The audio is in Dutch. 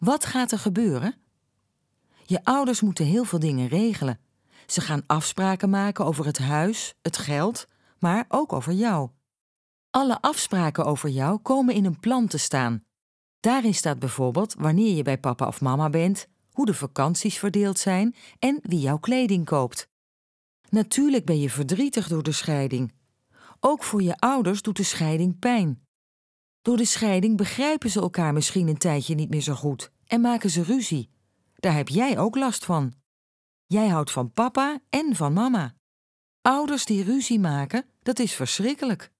Wat gaat er gebeuren? Je ouders moeten heel veel dingen regelen. Ze gaan afspraken maken over het huis, het geld, maar ook over jou. Alle afspraken over jou komen in een plan te staan. Daarin staat bijvoorbeeld wanneer je bij papa of mama bent, hoe de vakanties verdeeld zijn en wie jouw kleding koopt. Natuurlijk ben je verdrietig door de scheiding. Ook voor je ouders doet de scheiding pijn. Door de scheiding begrijpen ze elkaar misschien een tijdje niet meer zo goed en maken ze ruzie. Daar heb jij ook last van. Jij houdt van papa en van mama. Ouders die ruzie maken, dat is verschrikkelijk.